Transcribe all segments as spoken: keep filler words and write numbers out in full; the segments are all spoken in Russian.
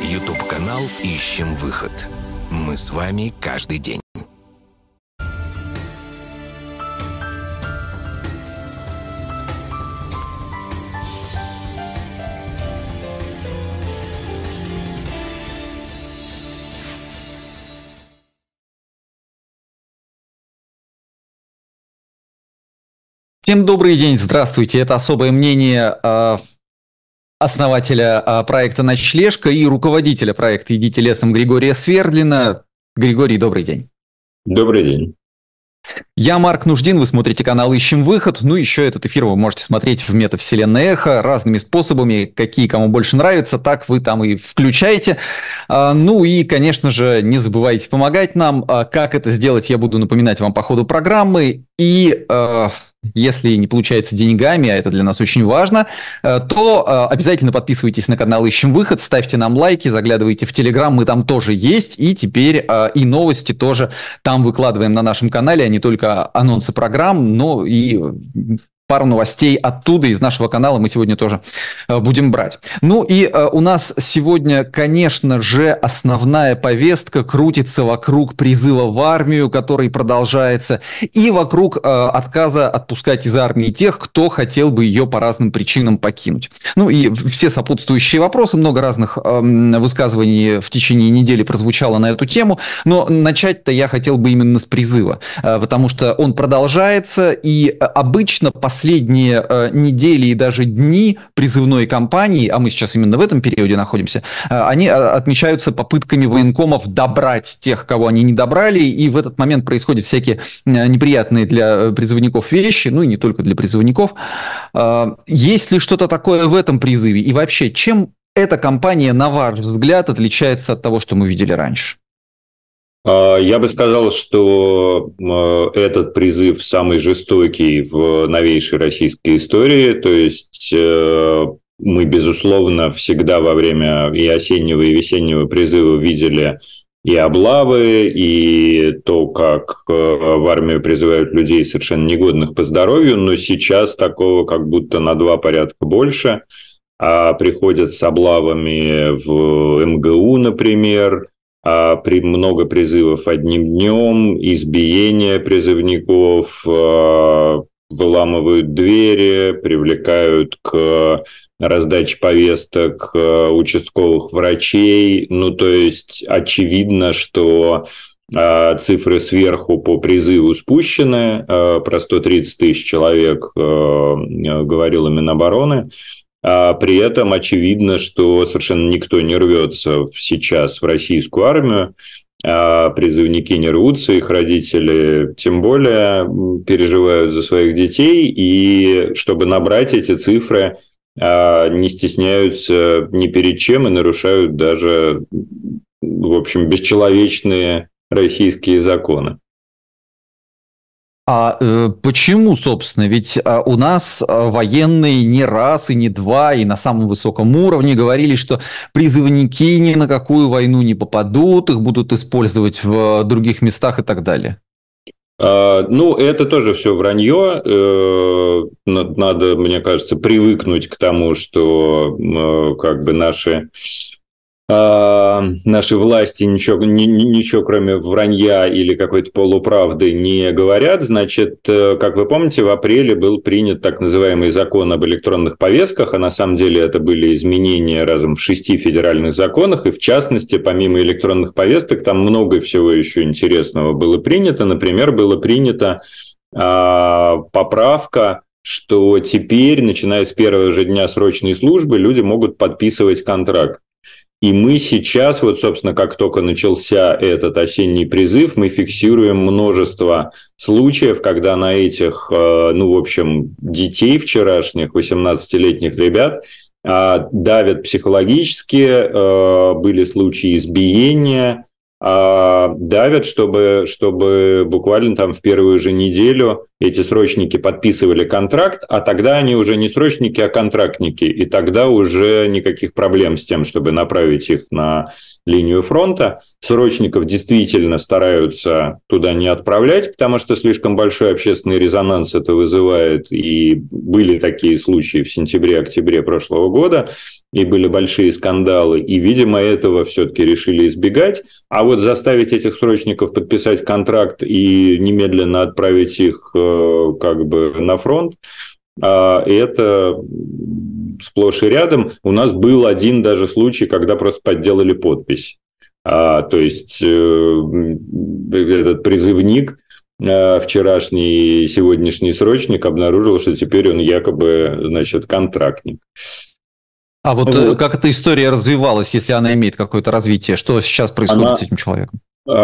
Ютуб-канал «Ищем выход». Мы с вами каждый день. Всем добрый день, здравствуйте. Это особое мнение э, основателя э, проекта «Ночлежка» и руководителя проекта «Идите лесом» Григория Свердлина. Григорий, добрый день. Добрый день. Я Марк Нуждин, вы смотрите канал «Ищем выход». Ну, еще этот эфир вы можете смотреть в метавселенной Эхо разными способами, какие кому больше нравятся, так вы там и включаете. Ну и, конечно же, не забывайте помогать нам. Как это сделать, я буду напоминать вам по ходу программы. И если не получается деньгами, а это для нас очень важно, то обязательно подписывайтесь на канал «Ищем выход», ставьте нам лайки, заглядывайте в Телеграм, мы там тоже есть. И теперь и новости тоже там выкладываем на нашем канале, а не только анонсы программ, но и пару новостей оттуда, из нашего канала мы сегодня тоже будем брать. Ну и у нас сегодня, конечно же, основная повестка крутится вокруг призыва в армию, который продолжается, и вокруг отказа отпускать из армии тех, кто хотел бы ее по разным причинам покинуть. Ну и все сопутствующие вопросы, много разных высказываний в течение недели прозвучало на эту тему, но начать-то я хотел бы именно с призыва, потому что он продолжается, и обычно последние Последние э, недели и даже дни призывной кампании, а мы сейчас именно в этом периоде находимся, э, они э, отмечаются попытками военкомов добрать тех, кого они не добрали, и в этот момент происходят всякие э, неприятные для призывников вещи, ну и не только для призывников. Э, есть ли что-то такое в этом призыве? И вообще, чем эта кампания, на ваш взгляд, отличается от того, что мы видели раньше? Я бы сказал, что этот призыв самый жестокий в новейшей российской истории. То есть мы, безусловно, всегда во время и осеннего, и весеннего призыва видели и облавы, и то, как в армию призывают людей совершенно негодных по здоровью, но сейчас такого как будто на два порядка больше. А приходят с облавами в эм гэ у, например, при много призывов одним днем, избиения призывников, выламывают двери, привлекают к раздаче повесток участковых врачей. Ну, то есть очевидно, что цифры сверху по призыву спущены. Про сто тридцать тысяч человек говорила Минобороны. А при этом очевидно, что совершенно никто не рвется сейчас в российскую армию, а призывники не рвутся, их родители тем более переживают за своих детей, и чтобы набрать эти цифры, не стесняются ни перед чем и нарушают даже, в общем, бесчеловечные российские законы. А э, почему, собственно? Ведь э, у нас э, военные не раз и не два, и на самом высоком уровне говорили, что призывники ни на какую войну не попадут, их будут использовать в э, других местах и так далее. А, ну, это тоже все вранье. Э, надо, мне кажется, привыкнуть к тому, что э, как бы наши... Наши власти ничего, ничего, кроме вранья или какой-то полуправды, не говорят. Значит, как вы помните, в апреле был принят так называемый закон об электронных повестках, а на самом деле это были изменения разом в шести федеральных законах, и в частности, помимо электронных повесток, там много всего еще интересного было принято. Например, было принято а, поправка, что теперь, начиная с первого же дня срочной службы, люди могут подписывать контракт. И мы сейчас, вот, собственно, как только начался этот осенний призыв, мы фиксируем множество случаев, когда на этих, ну, в общем, детей вчерашних, восемнадцатилетних ребят, давят психологически, были случаи избиения, давят, чтобы, чтобы буквально там в первую же неделю эти срочники подписывали контракт, а тогда они уже не срочники, а контрактники, и тогда уже никаких проблем с тем, чтобы направить их на линию фронта. Срочников действительно стараются туда не отправлять, потому что слишком большой общественный резонанс это вызывает, и были такие случаи в сентябре-октябре прошлого года, и были большие скандалы, и, видимо, этого все-таки решили избегать. А вот заставить этих срочников подписать контракт и немедленно отправить их как бы на фронт, это сплошь и рядом. У нас был один даже случай, когда просто подделали подпись. То есть этот призывник, вчерашний и сегодняшний срочник, обнаружил, что теперь он якобы, значит, контрактник. А вот, вот как эта история развивалась, если она имеет какое-то развитие? Что сейчас происходит она, с этим человеком?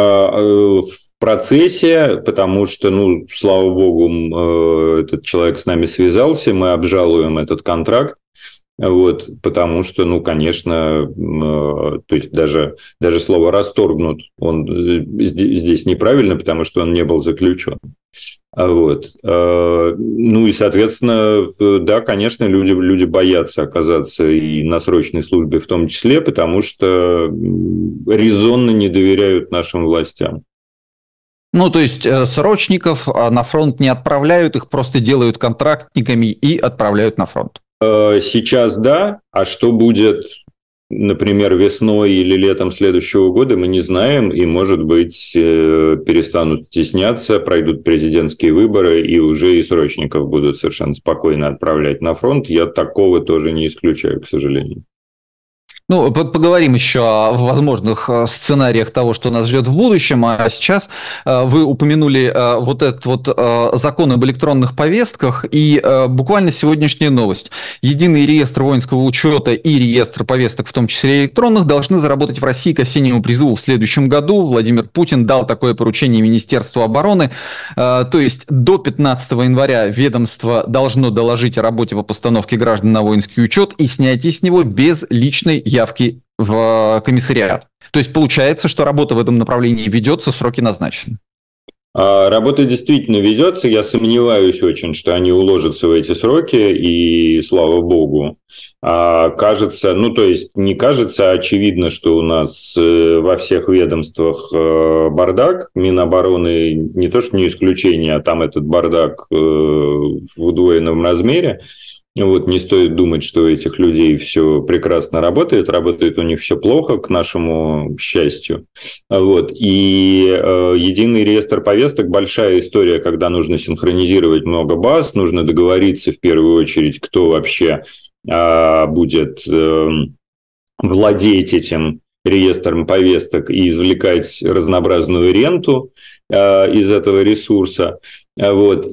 В процессе, потому что, ну, слава богу, этот человек с нами связался, мы обжалуем этот контракт. Вот, потому что, ну, конечно, то есть даже, даже слово «расторгнут» он здесь неправильно, потому что он не был заключен. Вот. Ну и, соответственно, да, конечно, люди, люди боятся оказаться и на срочной службе в том числе, потому что резонно не доверяют нашим властям. Ну, то есть срочников на фронт не отправляют, их просто делают контрактниками и отправляют на фронт. Сейчас да, а что будет, например, весной или летом следующего года, мы не знаем, и, может быть, перестанут стесняться, пройдут президентские выборы, и уже и срочников будут совершенно спокойно отправлять на фронт. Я такого тоже не исключаю, к сожалению. Ну, поговорим еще о возможных сценариях того, что нас ждет в будущем. А сейчас вы упомянули вот этот вот закон об электронных повестках, и буквально сегодняшняя новость. Единый реестр воинского учета и реестр повесток, в том числе электронных, должны заработать в России к осеннему призыву в следующем году. Владимир Путин дал такое поручение Министерству обороны. То есть до пятнадцатого января ведомство должно доложить о работе по постановке граждан на воинский учет и снятии с него без личной явки в комиссариат. То есть получается, что работа в этом направлении ведется, сроки назначены. Работа действительно ведется. Я сомневаюсь очень, что они уложатся в эти сроки, и слава богу. Кажется, ну то есть не кажется, а очевидно, что у нас во всех ведомствах бардак. Минобороны не то что не исключение, а там этот бардак в удвоенном размере. Вот, не стоит думать, что у этих людей все прекрасно работает. Работает у них все плохо, к нашему счастью. Вот. И э, единый реестр повесток – большая история, когда нужно синхронизировать много баз, нужно договориться в первую очередь, кто вообще э, будет э, владеть этим реестром повесток и извлекать разнообразную ренту э, из этого ресурса. Вот.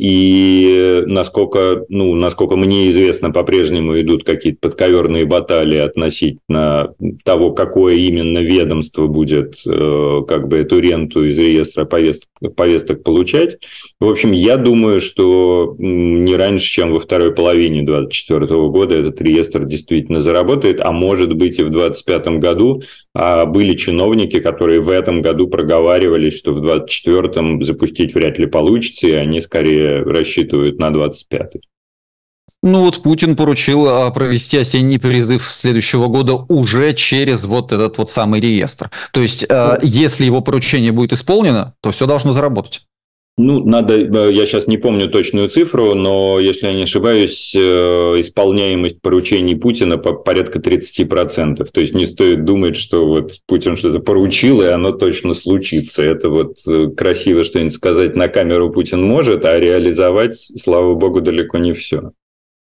И насколько, ну, насколько мне известно, по-прежнему идут какие-то подковерные баталии относительно того, какое именно ведомство будет э, как бы эту ренту из реестра повесток, повесток получать. В общем, я думаю, что не раньше, чем во второй половине две тысячи двадцать четвёртого года этот реестр действительно заработает, а может быть и в две тысячи двадцать пятом году. А были чиновники, которые в этом году проговаривали, что в две тысячи двадцать четвёртом запустить вряд ли получится, и они скорее рассчитывают на двадцать пятый. Ну вот Путин поручил провести осенний призыв следующего года уже через вот этот вот самый реестр. То есть, ну, если его поручение будет исполнено, то все должно заработать. Ну, надо, я сейчас не помню точную цифру, но, если я не ошибаюсь, исполняемость поручений Путина порядка тридцать процентов. То есть, не стоит думать, что вот Путин что-то поручил, и оно точно случится. Это вот красиво что-нибудь сказать на камеру Путин может, а реализовать, слава богу, далеко не все.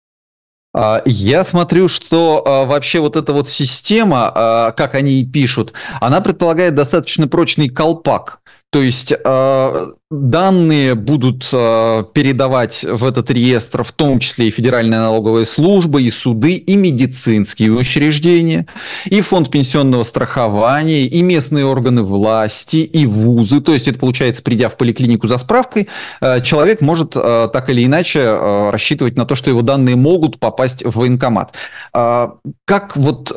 Я смотрю, что вообще вот эта вот система, как они и пишут, она предполагает достаточно прочный колпак. То есть данные будут передавать в этот реестр в том числе и Федеральная налоговая служба, и суды, и медицинские учреждения, и фонд пенсионного страхования, и местные органы власти, и вузы. То есть это получается, придя в поликлинику за справкой, человек может так или иначе рассчитывать на то, что его данные могут попасть в военкомат. Как вот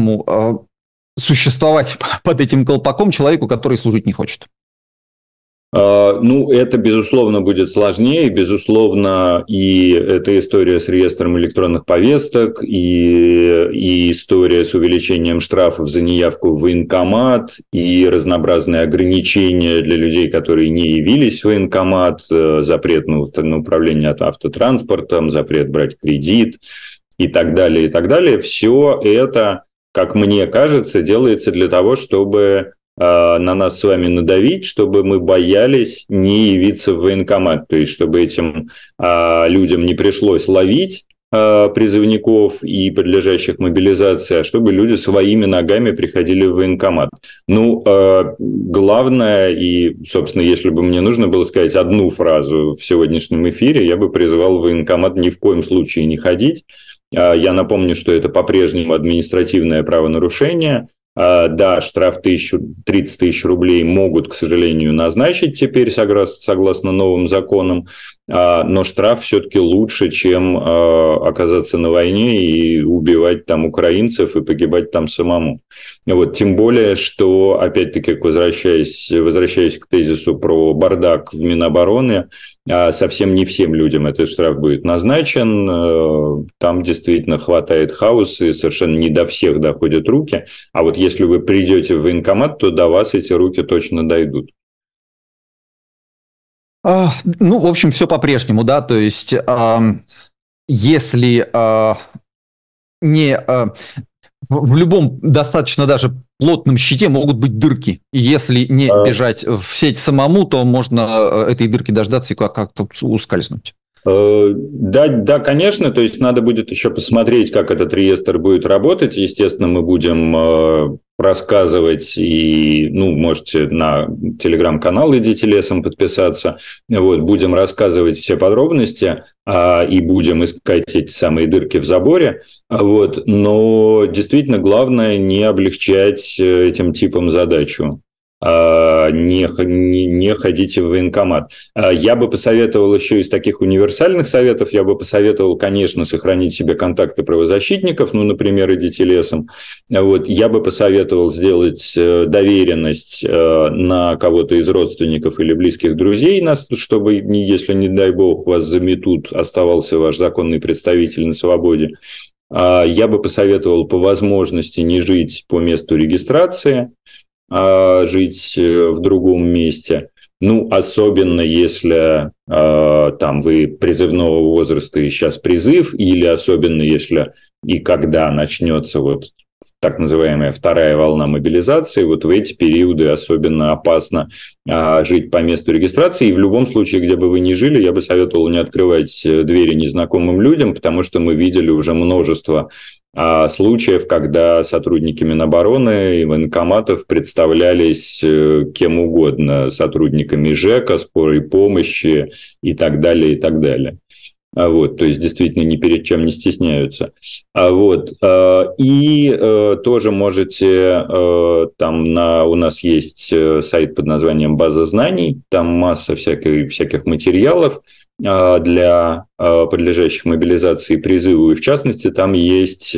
по-вашему существовать под этим колпаком человеку, который служить не хочет? Ну, это, безусловно, будет сложнее, безусловно, и эта история с реестром электронных повесток, и, и история с увеличением штрафов за неявку в военкомат, и разнообразные ограничения для людей, которые не явились в военкомат, запрет на управление автотранспортом, запрет брать кредит и так далее, и так далее. Все это, как мне кажется, делается для того, чтобы на нас с вами надавить, чтобы мы боялись не явиться в военкомат, то есть чтобы этим а, людям не пришлось ловить а, призывников и подлежащих мобилизации, а чтобы люди своими ногами приходили в военкомат. Ну, а, главное, и, собственно, если бы мне нужно было сказать одну фразу в сегодняшнем эфире, я бы призывал в военкомат ни в коем случае не ходить. А, я напомню, что это по-прежнему административное правонарушение. Да, штраф тридцать тысяч рублей могут, к сожалению, назначить теперь согласно, согласно новым законам, но штраф все-таки лучше, чем оказаться на войне и убивать там украинцев и погибать там самому. Вот, тем более, что, опять-таки, возвращаясь, возвращаясь к тезису про бардак в Минобороны, совсем не всем людям этот штраф будет назначен. Там действительно хватает хаоса, и совершенно не до всех доходят руки. А вот если вы придете в военкомат, то до вас эти руки точно дойдут. Ну, в общем, все по-прежнему, да, то есть если не... В любом достаточно даже плотном щите могут быть дырки. И если не бежать в сеть самому, то можно этой дырки дождаться и как-то ускользнуть. Да, да, конечно, то есть надо будет еще посмотреть, как этот реестр будет работать. Естественно, мы будем рассказывать, и, ну, можете на телеграм-канал «Идите лесом» подписаться. Вот, будем рассказывать все подробности а, и будем искать эти самые дырки в заборе. Вот, но действительно главное не облегчать этим типом задачу. Не, не, не ходите в военкомат. Я бы посоветовал еще из таких универсальных советов, я бы посоветовал, конечно, сохранить себе контакты правозащитников, ну, например, идите лесом. Вот. Я бы посоветовал сделать доверенность на кого-то из родственников или близких друзей, чтобы, если, не дай бог, вас заметут, оставался ваш законный представитель на свободе. Я бы посоветовал по возможности не жить по месту регистрации, жить в другом месте. Ну, особенно если э, там вы призывного возраста и сейчас призыв, или особенно если и когда начнется вот так называемая вторая волна мобилизации, вот в эти периоды особенно опасно э, жить по месту регистрации. И в любом случае, где бы вы ни жили, я бы советовал не открывать двери незнакомым людям, потому что мы видели уже множество случаев, когда сотрудники Минобороны и военкоматов представлялись кем угодно, сотрудниками ЖЭКа, скорой помощи и так далее, и так далее. Вот, то есть, действительно, ни перед чем не стесняются. Вот, и тоже можете, там на, у нас есть сайт под названием «База знаний», там масса всяких, всяких материалов для подлежащих мобилизации и призыву, и в частности, там есть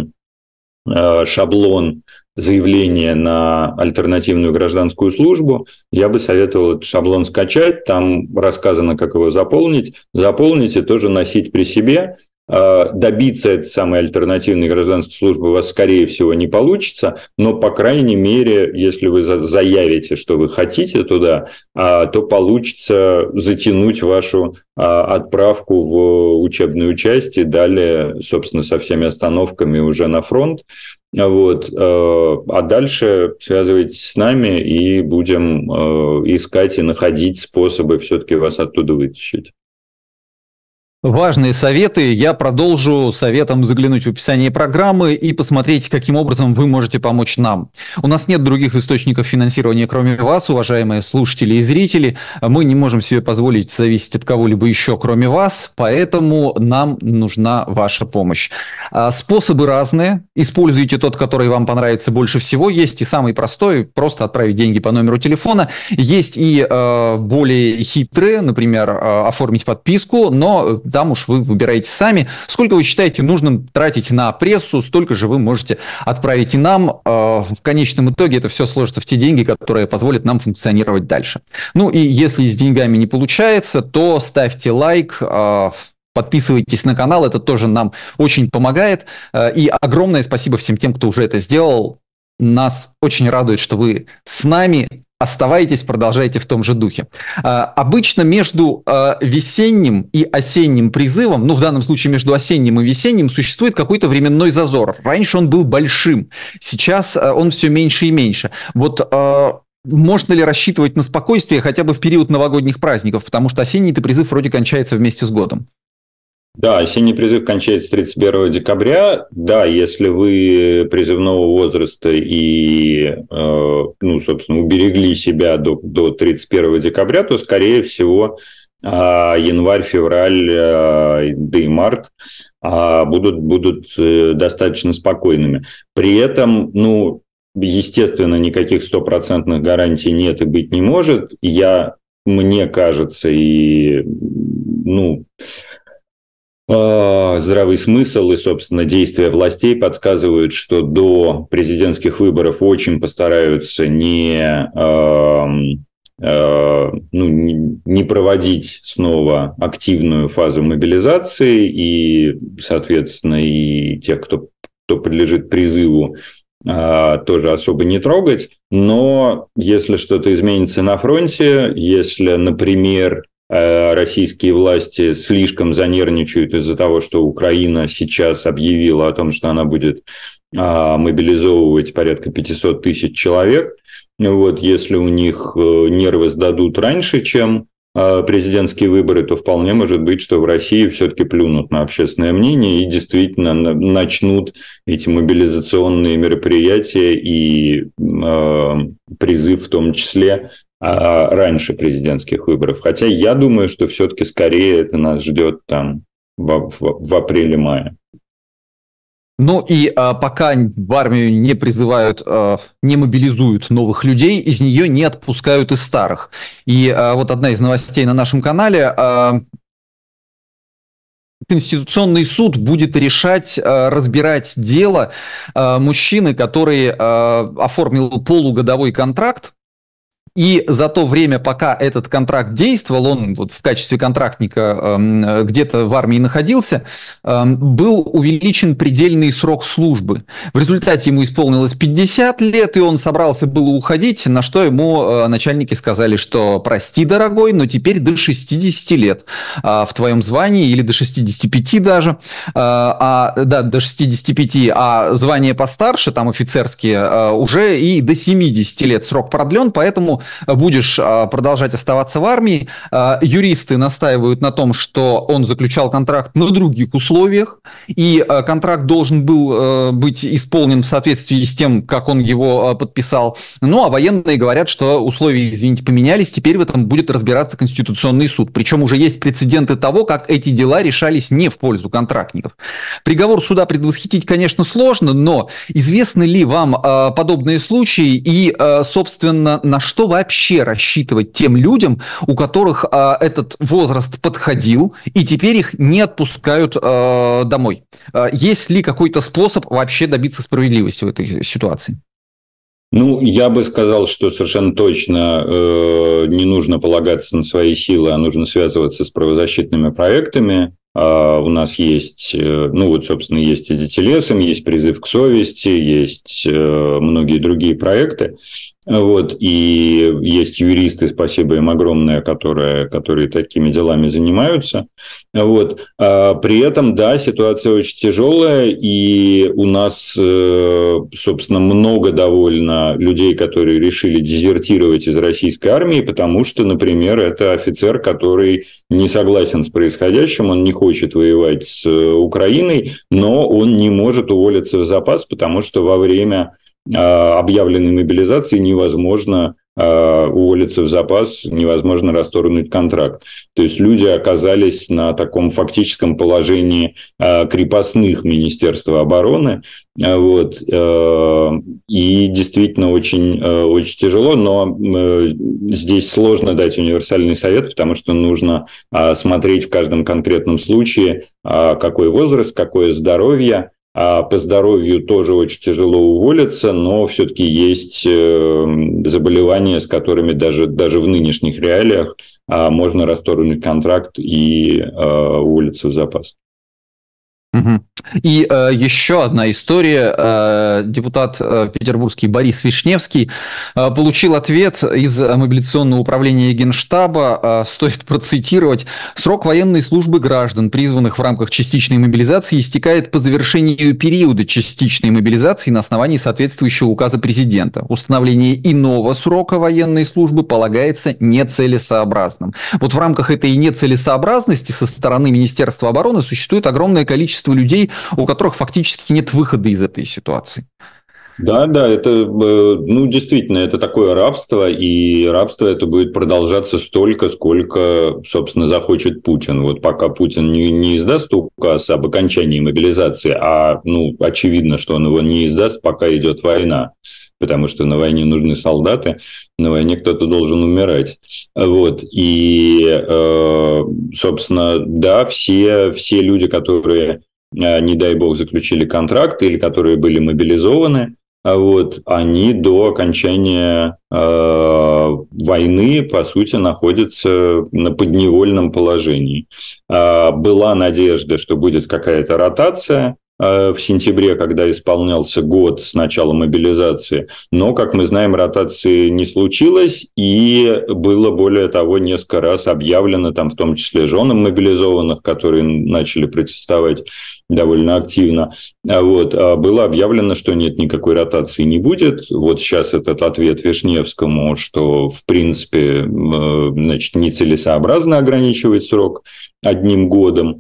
шаблон заявления на альтернативную гражданскую службу. Я бы советовал этот шаблон скачать, там рассказано, как его заполнить. Заполнить и тоже носить при себе. Добиться этой самой альтернативной гражданской службы у вас, скорее всего, не получится, но, по крайней мере, если вы заявите, что вы хотите туда, то получится затянуть вашу отправку в учебную часть и далее, собственно, со всеми остановками уже на фронт. Вот. А дальше связывайтесь с нами и будем искать и находить способы все-таки вас оттуда вытащить. Важные советы. Я продолжу советом заглянуть в описание программы и посмотреть, каким образом вы можете помочь нам. У нас нет других источников финансирования, кроме вас, уважаемые слушатели и зрители. Мы не можем себе позволить зависеть от кого-либо еще, кроме вас, поэтому нам нужна ваша помощь. Способы разные. Используйте тот, который вам понравится больше всего. Есть и самый простой, просто отправить деньги по номеру телефона. Есть и более хитрые, например, оформить подписку, но там уж вы выбираете сами. Сколько вы считаете нужным тратить на прессу, столько же вы можете отправить и нам. В конечном итоге это все сложится в те деньги, которые позволят нам функционировать дальше. Ну и если с деньгами не получается, то ставьте лайк, подписывайтесь на канал, это тоже нам очень помогает. И огромное спасибо всем тем, кто уже это сделал. Нас очень радует, что вы с нами. Оставайтесь, продолжайте в том же духе. А, обычно между а, весенним и осенним призывом, ну в данном случае между осенним и весенним, существует какой-то временной зазор. Раньше он был большим, сейчас а, он все меньше и меньше. Вот а, можно ли рассчитывать на спокойствие хотя бы в период новогодних праздников, потому что осенний-то призыв вроде кончается вместе с годом? Да, осенний призыв кончается тридцать первого декабря. Да, если вы призывного возраста и, э, ну, собственно, уберегли себя до, до тридцать первого декабря, то, скорее всего, э, январь, февраль, э, да и март э, будут, будут э, достаточно спокойными. При этом, ну, естественно, никаких стопроцентных гарантий нет и быть не может. Я, мне кажется, и, ну... здравый смысл и, собственно, действия властей подсказывают, что до президентских выборов очень постараются не, э, э, ну, не проводить снова активную фазу мобилизации, и, соответственно, и тех, кто, кто подлежит призыву, э, тоже особо не трогать. Но если что-то изменится на фронте, если, например, российские власти слишком занервничают из-за того, что Украина сейчас объявила о том, что она будет а, мобилизовывать порядка пятьсот тысяч человек. Вот, если у них нервы сдадут раньше, чем а, президентские выборы, то вполне может быть, что в России все-таки плюнут на общественное мнение и действительно начнут эти мобилизационные мероприятия и а, призыв в том числе раньше президентских выборов. Хотя я думаю, что все-таки скорее это нас ждет там в, в, в апреле-мае. Ну и а, пока в армию не призывают, а, не мобилизуют новых людей, из нее не отпускают и старых. И а, вот одна из новостей на нашем канале. А, Конституционный суд будет решать, разбирать дело мужчины, который оформил полугодовой контракт. И за то время, пока этот контракт действовал, он вот в качестве контрактника э, где-то в армии находился, э, был увеличен предельный срок службы. В результате ему исполнилось пятьдесят лет, и он собрался было уходить, на что ему э, начальники сказали, что прости, дорогой, но теперь до шестидесяти лет э, в твоем звании, или до шестидесяти пяти даже, э, а, да, до шестидесяти пяти, а звание постарше, там офицерские, э, уже и до семидесяти лет срок продлен, поэтому будешь продолжать оставаться в армии. Юристы настаивают на том, что он заключал контракт на других условиях, и контракт должен был быть исполнен в соответствии с тем, как он его подписал. Ну, а военные говорят, что условия, извините, поменялись, теперь в этом будет разбираться Конституционный суд. Причем уже есть прецеденты того, как эти дела решались не в пользу контрактников. Приговор суда предвосхитить, конечно, сложно, но известны ли вам подобные случаи и, собственно, на что вообще рассчитывать тем людям, у которых э, этот возраст подходил, и теперь их не отпускают э, домой? Э, есть ли какой-то способ вообще добиться справедливости в этой ситуации? Ну, я бы сказал, что совершенно точно э, не нужно полагаться на свои силы, а нужно связываться с правозащитными проектами. Uh, у нас есть, ну вот, собственно, есть «Идите лесом», есть «Призыв к совести», есть uh, многие другие проекты. Вот, и есть юристы, спасибо им огромное, которые, которые такими делами занимаются. Вот. А при этом, да, ситуация очень тяжелая, и у нас, собственно, много довольно людей, которые решили дезертировать из российской армии, потому что, например, это офицер, который не согласен с происходящим, он не хочет воевать с Украиной, но он не может уволиться в запас, потому что во время объявленной мобилизации невозможно уволиться в запас, невозможно расторгнуть контракт. То есть люди оказались на таком фактическом положении крепостных Министерства обороны. Вот. И действительно очень, очень тяжело, но здесь сложно дать универсальный совет, потому что нужно смотреть в каждом конкретном случае, какой возраст, какое здоровье. По здоровью тоже очень тяжело уволиться, но все-таки есть заболевания, с которыми даже, даже в нынешних реалиях можно расторгнуть контракт и уволиться в запас. Угу. И э, еще одна история. Э, депутат э, петербургский Борис Вишневский э, получил ответ из мобилизационного управления Генштаба. Э, стоит процитировать. «Срок военной службы граждан, призванных в рамках частичной мобилизации, истекает по завершению периода частичной мобилизации на основании соответствующего указа президента. Установление иного срока военной службы полагается нецелесообразным». Вот в рамках этой нецелесообразности со стороны Министерства обороны существует огромное количество людей, у которых фактически нет выхода из этой ситуации. Да, да, это, ну, действительно, это такое рабство, и рабство это будет продолжаться столько, сколько, собственно, захочет Путин. Вот пока Путин не, не издаст указ об окончании мобилизации, а, ну, очевидно, что он его не издаст, пока идет война, потому что на войне нужны солдаты, на войне кто-то должен умирать. Вот, и, собственно, да, все, все люди, которые, не дай бог, заключили контракт или которые были мобилизованы, вот, они до окончания э, войны, по сути, находятся на подневольном положении. Э, была надежда, что будет какая-то ротация э, в сентябре, когда исполнялся год с начала мобилизации, но, как мы знаем, ротации не случилось, и было, более того, несколько раз объявлено, там, в том числе женам мобилизованных, которые начали протестовать довольно активно, вот, было объявлено, что нет, никакой ротации не будет. Вот сейчас этот ответ Вишневскому, что, в принципе, значит, нецелесообразно ограничивать срок одним годом.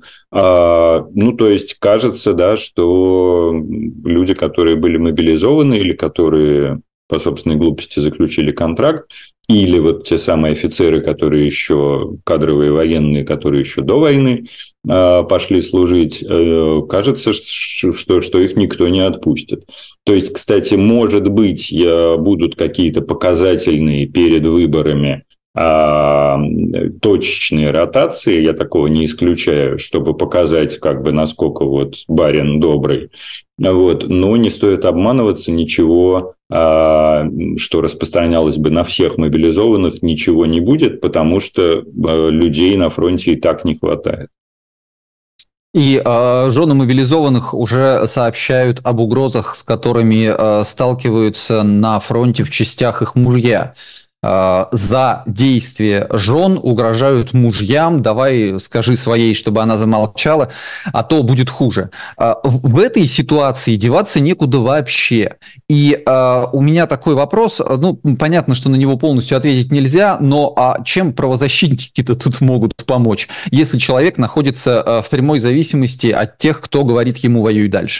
Ну, то есть, кажется, да, что люди, которые были мобилизованы или которые по собственной глупости заключили контракт, или вот те самые офицеры, которые еще, кадровые военные, которые еще до войны э, пошли служить, э, кажется, что, что их никто не отпустит. То есть, кстати, может быть, будут какие-то показательные перед выборами а, точечные ротации, я такого не исключаю, чтобы показать, как бы, насколько вот барин добрый. Вот. Но не стоит обманываться, ничего, а, что распространялось бы на всех мобилизованных, ничего не будет, потому что а, людей на фронте и так не хватает. И э, жены мобилизованных уже сообщают об угрозах, с которыми э, сталкиваются на фронте в частях их мужья. За действия жен угрожают мужьям, давай скажи своей, чтобы она замолчала, а то будет хуже. В этой ситуации деваться некуда вообще. И у меня такой вопрос, ну, понятно, что на него полностью ответить нельзя, но а чем правозащитники-то тут могут помочь, если человек находится в прямой зависимости от тех, кто говорит ему «воюй дальше»?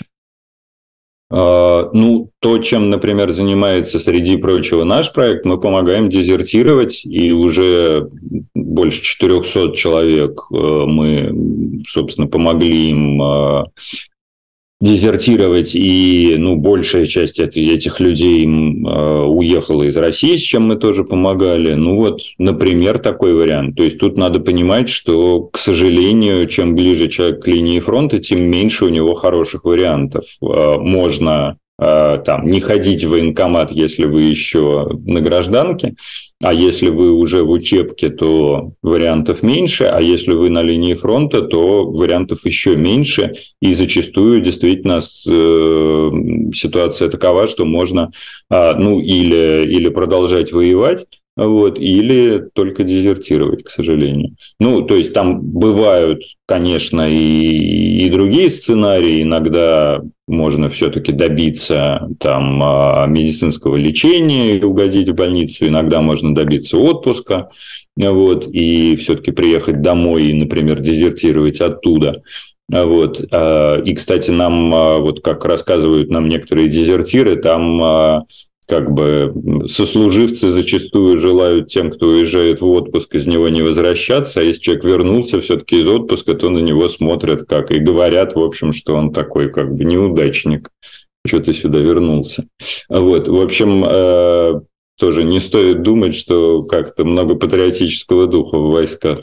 Ну, то, чем, например, занимается, среди прочего, наш проект, мы помогаем дезертировать, и уже больше четырехсот человек мы, собственно, помогли им дезертировать, и, ну, большая часть этих людей уехала из России, с чем мы тоже помогали. Ну, вот, например, такой вариант. То есть, тут надо понимать, что, к сожалению, чем ближе человек к линии фронта, тем меньше у него хороших вариантов. Можно там не ходить в военкомат, если вы еще на гражданке, а если вы уже в учебке, то вариантов меньше, а если вы на линии фронта, то вариантов еще меньше, и зачастую действительно ситуация такова, что можно, ну, или, или продолжать воевать, вот, или только дезертировать, к сожалению. Ну, то есть, там бывают, конечно, и, и другие сценарии. Иногда можно все-таки добиться там медицинского лечения и угодить в больницу. Иногда можно добиться отпуска, вот, и все-таки приехать домой и, например, дезертировать оттуда. Вот. И, кстати, нам, вот как рассказывают нам некоторые дезертиры, там как бы сослуживцы зачастую желают тем, кто уезжает в отпуск, из него не возвращаться, а если человек вернулся все-таки из отпуска, то на него смотрят как и говорят, в общем, что он такой как бы неудачник, что ты сюда вернулся. Вот, в общем, тоже не стоит думать, что как-то много патриотического духа в войсках.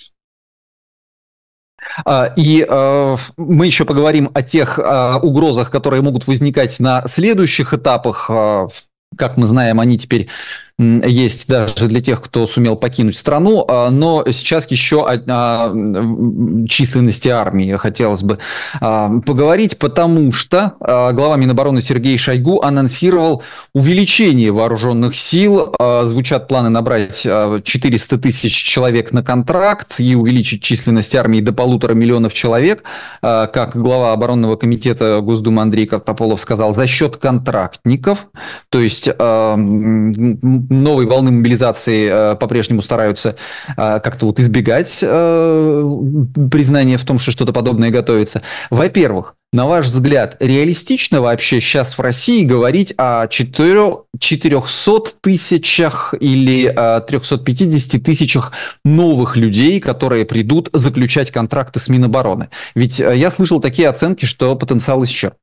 И э, мы еще поговорим о тех э, угрозах, которые могут возникать на следующих этапах. Э, как мы знаем, они теперь есть даже для тех, кто сумел покинуть страну, но сейчас еще о численности армии хотелось бы поговорить, потому что глава Минобороны Сергей Шойгу анонсировал увеличение вооруженных сил. Звучат планы набрать четыреста тысяч человек на контракт и увеличить численность армии до полутора миллионов человек. Как глава оборонного комитета Госдумы Андрей Картополов сказал, за счет контрактников, то есть новой волны мобилизации э, по-прежнему стараются э, как-то вот избегать э, признания в том, что что-то подобное готовится. Во-первых, на ваш взгляд, реалистично вообще сейчас в России говорить о четырехстах тысячах или о трехстах пятидесяти тысячах новых людей, которые придут заключать контракты с Минобороны? Ведь я слышал такие оценки, что потенциал исчерпан.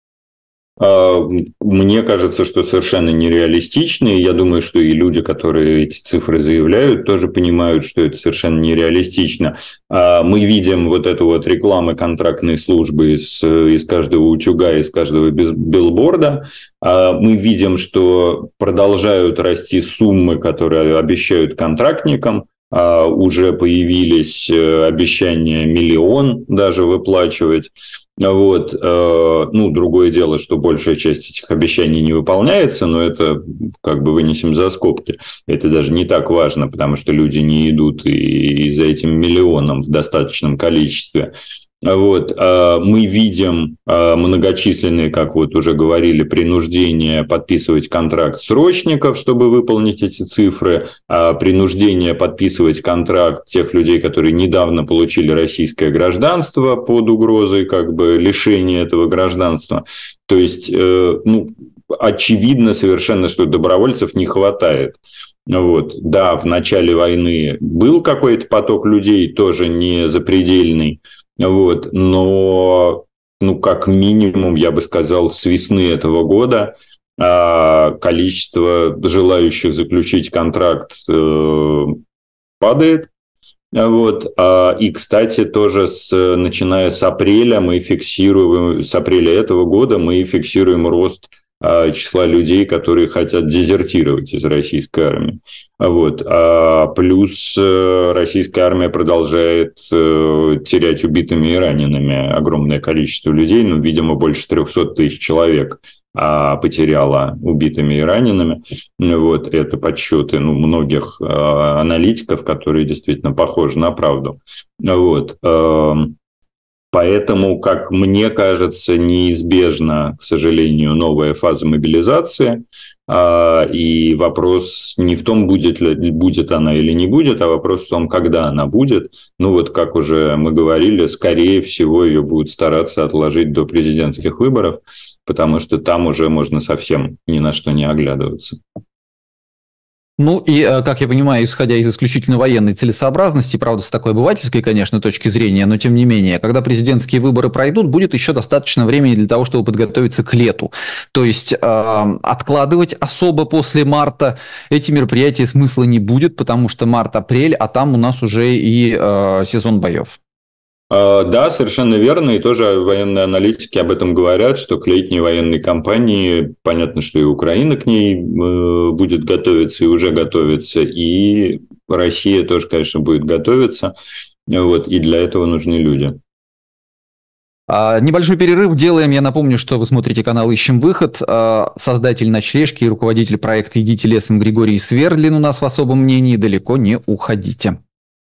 Мне кажется, что совершенно нереалистично, и я думаю, что и люди, которые эти цифры заявляют, тоже понимают, что это совершенно нереалистично. Мы видим вот эту вот рекламу контрактной службы из, из каждого утюга, из каждого билборда. Мы видим, что продолжают расти суммы, которые обещают контрактникам. Уже появились обещания миллион даже выплачивать. Вот. Ну, другое дело, что большая часть этих обещаний не выполняется, но это как бы вынесем за скобки. Это даже не так важно, потому что люди не идут и за этим миллионом в достаточном количестве. Вот. Мы видим многочисленные, как вот уже говорили, принуждение подписывать контракт срочников, чтобы выполнить эти цифры, принуждение подписывать контракт тех людей, которые недавно получили российское гражданство под угрозой как бы лишения этого гражданства. То есть, ну, очевидно совершенно, что добровольцев не хватает. Вот. Да, в начале войны был какой-то поток людей, тоже не запредельный. Вот, но, ну, как минимум, я бы сказал, с весны этого года количество желающих заключить контракт падает. Вот. И, кстати, тоже с, начиная с апреля мы фиксируем, с апреля этого года мы фиксируем рост числа людей, которые хотят дезертировать из российской армии. Вот. А плюс российская армия продолжает терять убитыми и ранеными огромное количество людей, ну, видимо, больше трехсот тысяч человек потеряла убитыми и ранеными. Вот. Это подсчеты, ну, многих аналитиков, которые действительно похожи на правду. Вот. Поэтому, как мне кажется, неизбежна, к сожалению, новая фаза мобилизации. И вопрос не в том, будет ли, будет она или не будет, а вопрос в том, когда она будет. Ну вот, как уже мы говорили, скорее всего, ее будут стараться отложить до президентских выборов, потому что там уже можно совсем ни на что не оглядываться. Ну и, как я понимаю, исходя из исключительно военной целесообразности, правда, с такой обывательской, конечно, точки зрения, но тем не менее, когда президентские выборы пройдут, будет еще достаточно времени для того, чтобы подготовиться к лету. То есть э, откладывать особо после марта эти мероприятия смысла не будет, потому что март-апрель, а там у нас уже и э, сезон боев. Да, совершенно верно, и тоже военные аналитики об этом говорят, что к летней военной кампании, понятно, что и Украина к ней будет готовиться и уже готовится, и Россия тоже, конечно, будет готовиться, вот, и для этого нужны люди. Небольшой перерыв делаем. Я напомню, что вы смотрите канал «Ищем выход». Создатель «Ночлежки» и руководитель проекта «Идите лесом» Григорий Свердлин у нас в особом мнении. Далеко не уходите.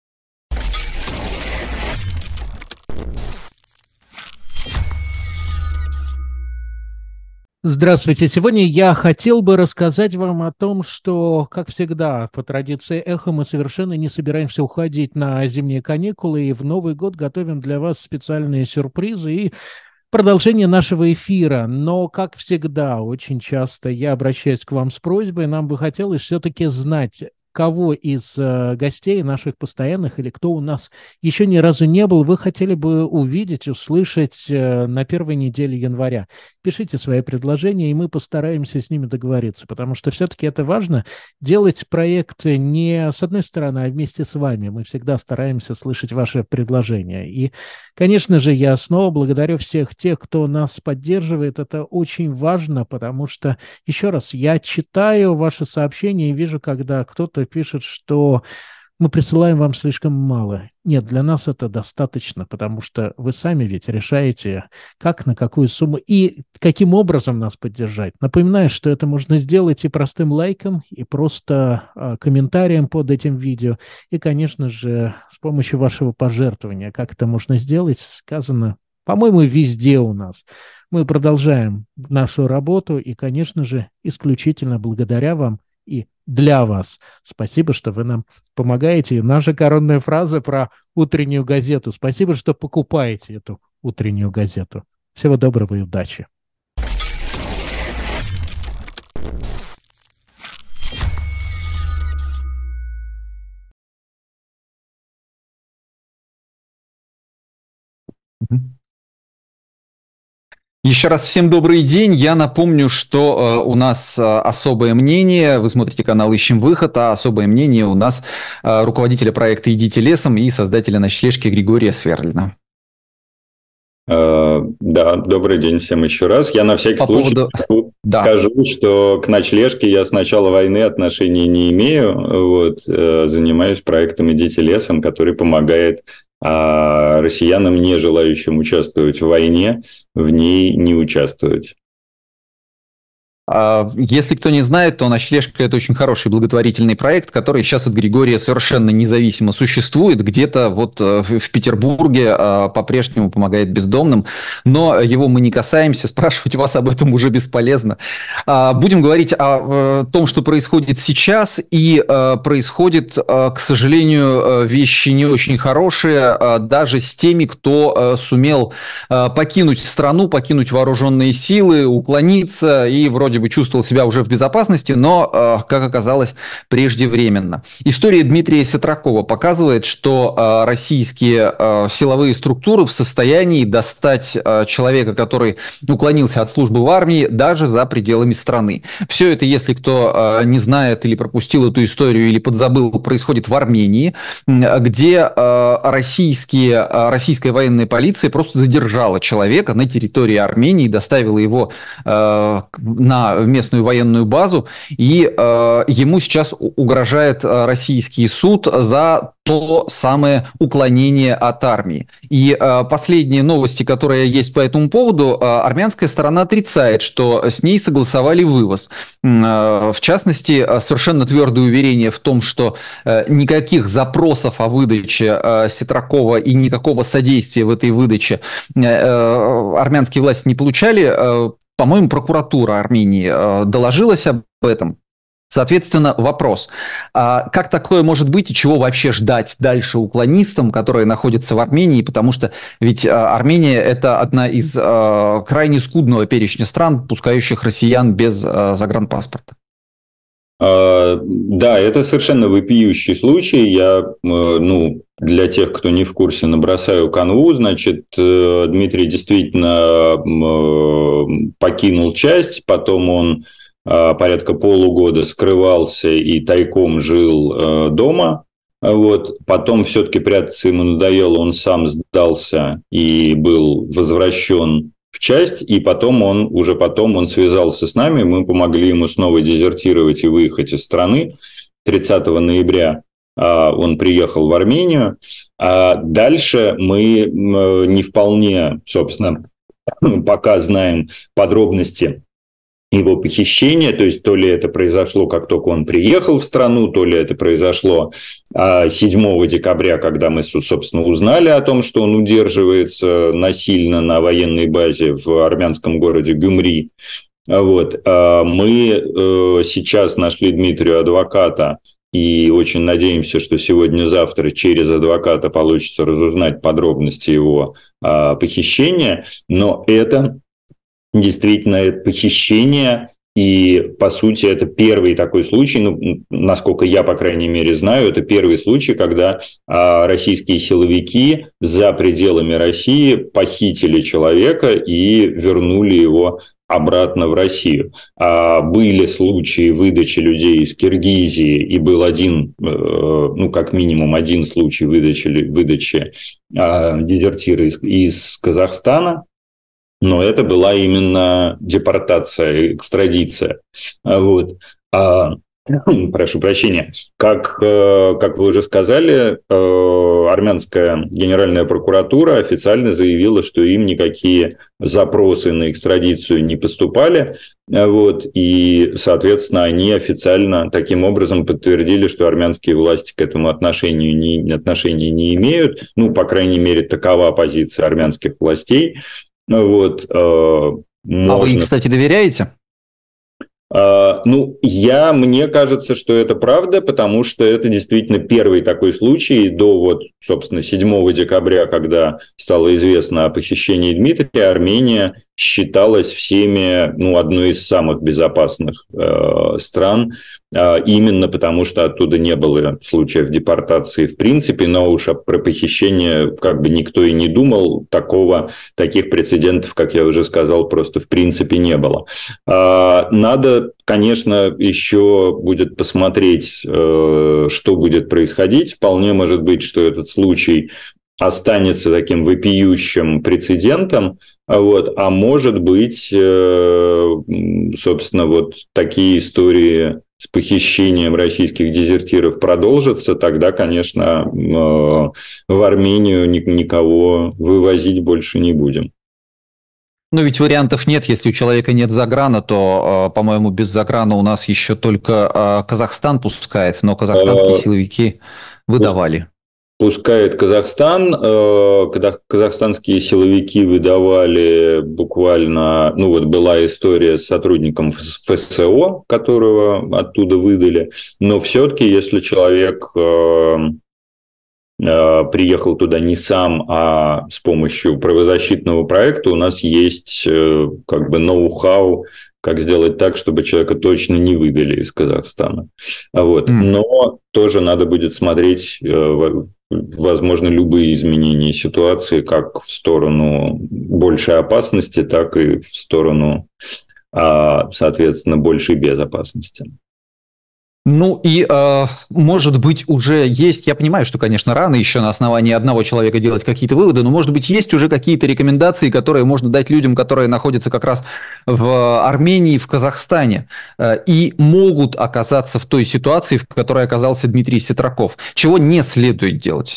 Здравствуйте. Сегодня я хотел бы рассказать вам о том, что, как всегда, по традиции «Эхо» мы совершенно не собираемся уходить на зимние каникулы и в Новый год готовим для вас специальные сюрпризы и продолжение нашего эфира. Но, как всегда, очень часто я обращаюсь к вам с просьбой. Нам бы хотелось все-таки знать, кого из э, гостей наших постоянных или кто у нас еще ни разу не был, вы хотели бы увидеть, услышать э, на первой неделе января. Пишите свои предложения, и мы постараемся с ними договориться, потому что все-таки это важно делать проекты не с одной стороны, а вместе с вами. Мы всегда стараемся слышать ваши предложения. И, конечно же, я снова благодарю всех тех, кто нас поддерживает. Это очень важно, потому что, еще раз, я читаю ваши сообщения и вижу, когда кто-то пишет, что мы присылаем вам слишком мало. Нет, для нас это достаточно, потому что вы сами ведь решаете, как, на какую сумму и каким образом нас поддержать. Напоминаю, что это можно сделать и простым лайком, и просто э, комментарием под этим видео, и, конечно же, с помощью вашего пожертвования. Как это можно сделать, сказано, по-моему, везде у нас. Мы продолжаем нашу работу, и, конечно же, исключительно благодаря вам и для вас. Спасибо, что вы нам помогаете. И наша коронная фраза про утреннюю газету. Спасибо, что покупаете эту утреннюю газету. Всего доброго и удачи. Еще раз всем добрый день. Я напомню, что э, у нас э, особое мнение. Вы смотрите канал «Ищем выход», а особое мнение у нас э, руководителя проекта «Идите лесом» и создателя ночлежки Григория Сверлина. Э, да, добрый день всем еще раз. Я на всякий По случай поводу... скажу, да. что к ночлежке я с начала войны отношения не имею. Вот, э, занимаюсь проектом «Идите лесом», который помогает а россиянам, не желающим участвовать в войне, в ней не участвовать. Если кто не знает, то «Ночлежка» — это очень хороший благотворительный проект, который сейчас от Григория совершенно независимо существует. Где-то вот в Петербурге по-прежнему помогает бездомным, но его мы не касаемся, спрашивать вас об этом уже бесполезно. Будем говорить о том, что происходит сейчас, и происходит, к сожалению, вещи не очень хорошие, даже с теми, кто сумел покинуть страну, покинуть вооруженные силы, уклониться и вроде бы чувствовал себя уже в безопасности, но, как оказалось, преждевременно. История Дмитрия Сетракова показывает, что российские силовые структуры в состоянии достать человека, который уклонился от службы в армии, даже за пределами страны. Все это, если кто не знает или пропустил эту историю, или подзабыл, происходит в Армении, где российские, российская военная полиция просто задержала человека на территории Армении, доставила его на местную военную базу, и э, ему сейчас угрожает российский суд за то самое уклонение от армии. И э, последние новости, которые есть по этому поводу, э, армянская сторона отрицает, что с ней согласовали вывоз. Э, в частности, совершенно твердое уверение в том, что э, никаких запросов о выдаче э, Сетракова и никакого содействия в этой выдаче э, э, армянские власти не получали. Э, По-моему, прокуратура Армении э, доложилась об этом. Соответственно, вопрос, а как такое может быть и чего вообще ждать дальше уклонистам, которые находятся в Армении, потому что ведь а, Армения – это одна из а, крайне скудного перечня стран, пускающих россиян без а, загранпаспорта. А, да, это совершенно вопиющий случай. Я, ну, для тех, кто не в курсе, набросаю канву. Значит, Дмитрий действительно покинул часть, потом он порядка полугода скрывался и тайком жил дома. Вот. Потом все-таки прятаться ему надоело, он сам сдался и был возвращен в часть, и потом он, уже потом он связался с нами, мы помогли ему снова дезертировать и выехать из страны. тридцатого ноября он приехал в Армению. А дальше мы не вполне, собственно, пока знаем подробности его похищения, то есть то ли это произошло, как только он приехал в страну, то ли это произошло седьмого декабря, когда мы, собственно, узнали о том, что он удерживается насильно на военной базе в армянском городе Гюмри. Вот. Мы сейчас нашли Дмитрию адвоката и очень надеемся, что сегодня-завтра через адвоката получится разузнать подробности его а, похищения, но это действительно это похищение. И, по сути, это первый такой случай, ну, насколько я, по крайней мере, знаю, это первый случай, когда а, российские силовики за пределами России похитили человека и вернули его обратно в Россию. А, были случаи выдачи людей из Киргизии, и был один, э, ну, как минимум один случай выдачи, выдачи э, дезертира из, из Казахстана. Но это была именно депортация, экстрадиция. Вот. А, прошу прощения. Как, как вы уже сказали, армянская генеральная прокуратура официально заявила, что им никакие запросы на экстрадицию не поступали. Вот. И, соответственно, они официально таким образом подтвердили, что армянские власти к этому отношению не, отношения не имеют. Ну, по крайней мере, такова позиция армянских властей. Вот, э, можно... А вы им, кстати, доверяете? Uh, ну, я, мне кажется, что это правда, потому что это действительно первый такой случай до, вот, собственно, седьмого декабря, когда стало известно о похищении Дмитрия, Армения считалась всеми, ну, одной из самых безопасных э, стран, э, именно потому что оттуда не было случаев депортации в принципе, но уж про похищение как бы никто и не думал, такого, таких прецедентов, как я уже сказал, просто в принципе не было. Э, надо, конечно, еще будет посмотреть, э, что будет происходить. Вполне может быть, что этот случай останется таким вопиющим прецедентом, вот, а может быть, э, собственно, вот такие истории с похищением российских дезертиров продолжатся, тогда, конечно, э, в Армению ни- никого вывозить больше не будем. Но ведь вариантов нет. Если у человека нет заграна, то, по-моему, без заграна у нас еще только Казахстан пускает, но казахстанские силовики выдавали. Пускает Казахстан, когда казахстанские силовики выдавали буквально, ну вот была история с сотрудником ФСО, которого оттуда выдали, но все-таки, если человек приехал туда не сам, а с помощью правозащитного проекта, у нас есть как бы ноу-хау, как сделать так, чтобы человека точно не выдали из Казахстана. Вот. Mm. Но тоже надо будет смотреть, возможно, любые изменения ситуации, как в сторону большей опасности, так и в сторону, соответственно, большей безопасности. Ну и, э, может быть, уже есть, я понимаю, что, конечно, рано еще на основании одного человека делать какие-то выводы, но, может быть, есть уже какие-то рекомендации, которые можно дать людям, которые находятся как раз в Армении, в Казахстане, э, и могут оказаться в той ситуации, в которой оказался Дмитрий Сетраков. Чего не следует делать?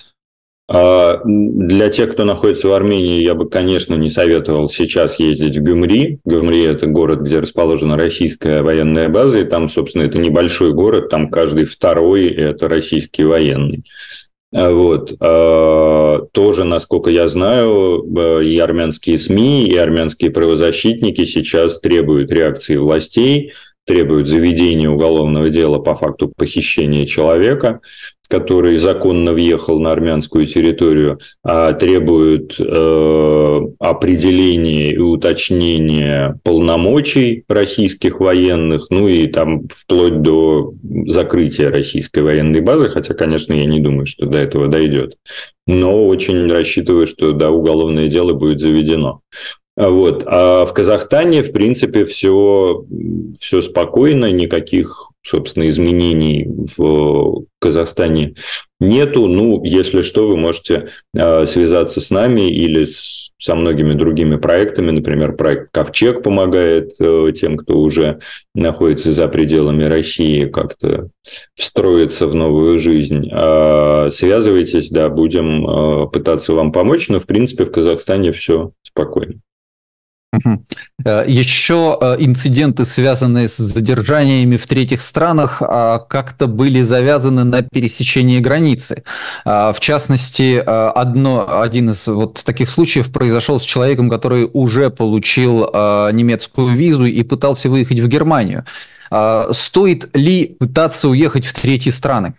Для тех, кто находится в Армении, я бы, конечно, не советовал сейчас ездить в Гюмри. Гюмри – это город, где расположена российская военная база, и там, собственно, это небольшой город, там каждый второй – это российский военный. Вот. Тоже, насколько я знаю, и армянские СМИ, и армянские правозащитники сейчас требуют реакции властей, требуют заведения уголовного дела по факту похищения человека, который законно въехал на армянскую территорию, а требуют э, определения и уточнения полномочий российских военных, ну и там вплоть до закрытия российской военной базы, хотя, конечно, я не думаю, что до этого дойдет. Но очень рассчитываю, что да, уголовное дело будет заведено. Вот. А в Казахстане, в принципе, все, все спокойно, никаких, собственно, изменений в Казахстане нету. Ну, если что, вы можете связаться с нами или с, со многими другими проектами. Например, проект «Ковчег» помогает тем, кто уже находится за пределами России, как-то встроиться в новую жизнь. Связывайтесь, да, будем пытаться вам помочь, но, в принципе, в Казахстане все спокойно. Еще инциденты, связанные с задержаниями в третьих странах, как-то были завязаны на пересечении границы. В частности, одно, один из вот таких случаев произошел с человеком, который уже получил немецкую визу и пытался выехать в Германию. Стоит ли пытаться уехать в третьи страны?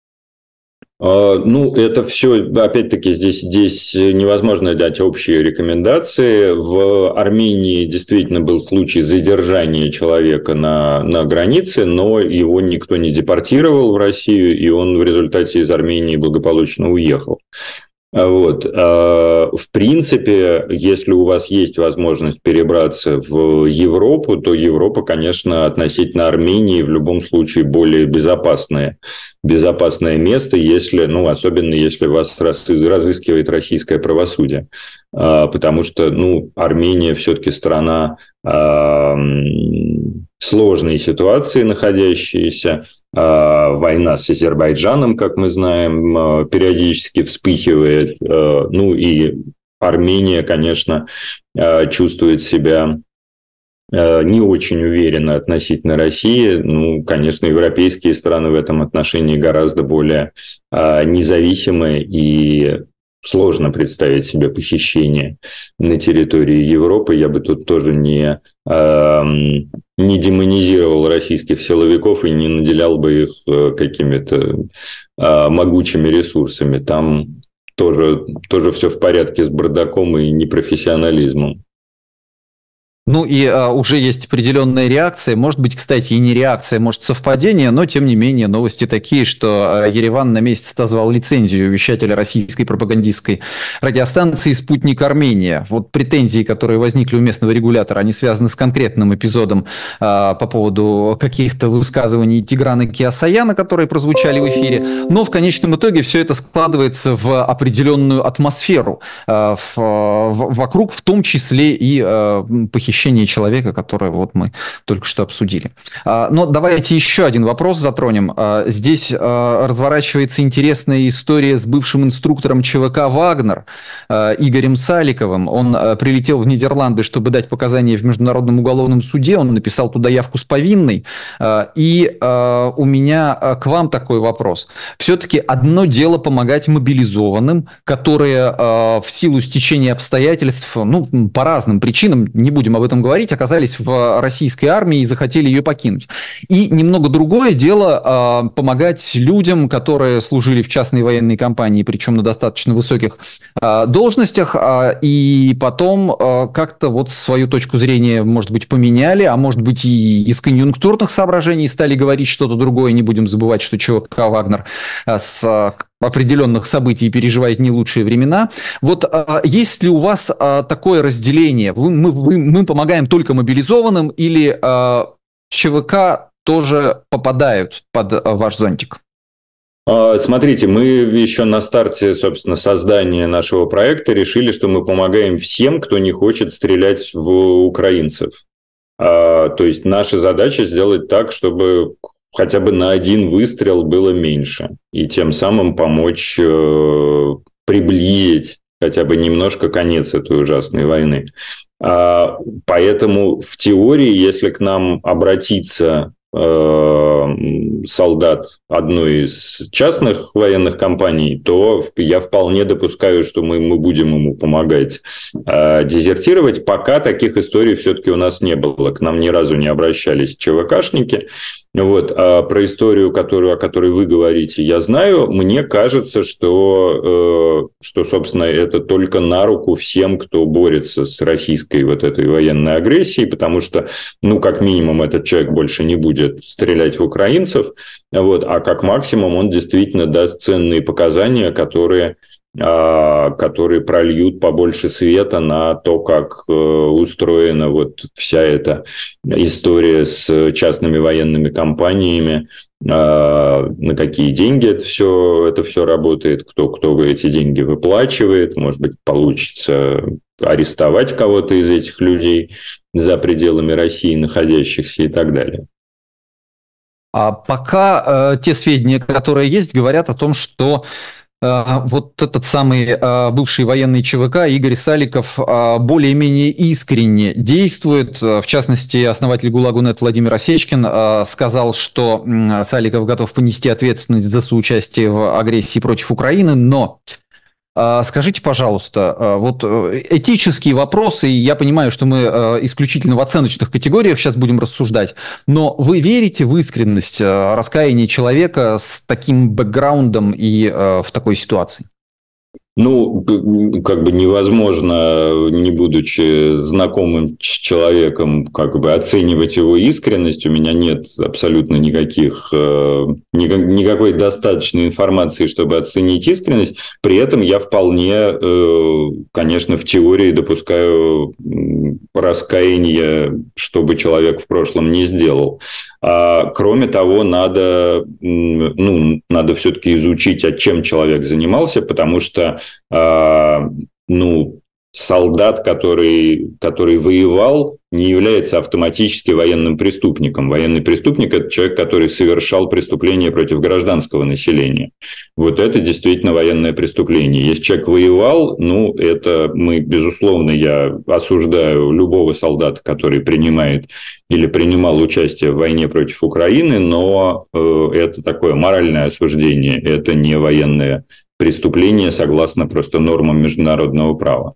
Ну, это все, опять-таки, здесь, здесь невозможно дать общие рекомендации. В Армении действительно был случай задержания человека на, на границе, но его никто не депортировал в Россию, и он в результате из Армении благополучно уехал. Вот. В принципе, если у вас есть возможность перебраться в Европу, то Европа, конечно, относительно Армении в любом случае более безопасное, безопасное место, если, ну, особенно если вас разыскивает российское правосудие. Потому что, ну, Армения все-таки страна в сложной ситуации находящаяся. Война с Азербайджаном, как мы знаем, периодически вспыхивает. Ну и Армения, конечно, чувствует себя не очень уверенно относительно России. Ну, конечно, европейские страны в этом отношении гораздо более независимые, и сложно представить себе похищение на территории Европы. Я бы тут тоже не, э, не демонизировал российских силовиков и не наделял бы их какими-то э, могучими ресурсами. Там тоже, тоже все в порядке с бардаком и непрофессионализмом. Ну и а, уже есть определенная реакция, может быть, кстати, и не реакция, может, совпадение, но, тем не менее, новости такие, что а, Ереван на месяц отозвал лицензию вещателя российской пропагандистской радиостанции «Спутник Армения». Вот претензии, которые возникли у местного регулятора, они связаны с конкретным эпизодом а, по поводу каких-то высказываний Тиграна Кеосаяна, которые прозвучали в эфире, но в конечном итоге все это складывается в определенную атмосферу а, в, в, вокруг, в том числе и а, похищение человека, которое вот мы только что обсудили. Но давайте еще один вопрос затронем. Здесь разворачивается интересная история с бывшим инструктором ЧВК «Вагнер» Игорем Саликовым. Он прилетел в Нидерланды, чтобы дать показания в Международном уголовном суде. Он написал туда явку с повинной. И у меня к вам такой вопрос. Все-таки одно дело помогать мобилизованным, которые в силу стечения обстоятельств, ну, по разным причинам, не будем об этом говорить, оказались в российской армии и захотели ее покинуть. И немного другое дело э, помогать людям, которые служили в частной военной компании, причем на достаточно высоких э, должностях, э, и потом э, как-то вот свою точку зрения, может быть, поменяли, а может быть, и из конъюнктурных соображений стали говорить что-то другое. Не будем забывать, что ЧВК «Вагнер» с определенных событий переживает не лучшие времена. Вот а, есть ли у вас а, такое разделение? Вы, мы, вы, мы помогаем только мобилизованным или а, ЧВК тоже попадают под а, ваш зонтик? Смотрите, мы еще на старте, собственно, создания нашего проекта решили, что мы помогаем всем, кто не хочет стрелять в украинцев. А, то есть наша задача сделать так, чтобы хотя бы на один выстрел было меньше, и тем самым помочь э, приблизить хотя бы немножко конец этой ужасной войны. А, поэтому в теории, если к нам обратиться э, солдат одной из частных военных компаний, то я вполне допускаю, что мы, мы будем ему помогать э, дезертировать. Пока таких историй все-таки у нас не было. К нам ни разу не обращались ЧВКшники. Вот. А про историю, которую, о которой вы говорите, я знаю. Мне кажется, что, э, что, собственно, это только на руку всем, кто борется с российской вот этой военной агрессией, потому что, ну, как минимум, этот человек больше не будет стрелять в украинцев, вот, а как максимум он действительно даст ценные показания, которые... которые прольют побольше света на то, как устроена вот вся эта история с частными военными компаниями, на какие деньги это все, это все работает, кто, кто эти деньги выплачивает, может быть, получится арестовать кого-то из этих людей за пределами России находящихся и так далее. А пока э, те сведения, которые есть, говорят о том, что вот этот самый бывший военный ЧВК Игорь Саликов более-менее искренне действует. В частности, основатель ГУЛАГу.нет Владимир Осечкин сказал, что Саликов готов понести ответственность за соучастие в агрессии против Украины, но Скажите, пожалуйста, вот этические вопросы, я понимаю, что мы исключительно в оценочных категориях сейчас будем рассуждать, но вы верите в искренность раскаяния человека с таким бэкграундом и в такой ситуации? Ну, как бы невозможно, не будучи знакомым с человеком, как бы оценивать его искренность. У меня нет абсолютно никаких, никакой достаточной информации, чтобы оценить искренность. При этом я вполне, конечно, в теории допускаю раскаяние, что бы человек в прошлом не сделал. А, кроме того, надо, ну, надо все-таки изучить, а чем человек занимался, потому что а, ну, солдат, который, который воевал, не является автоматически военным преступником. Военный преступник – это человек, который совершал преступление против гражданского населения. Вот это действительно военное преступление. Если человек воевал, ну, это мы, безусловно, я осуждаю любого солдата, который принимает или принимал участие в войне против Украины, но э, это такое моральное осуждение, это не военное преступление согласно просто нормам международного права.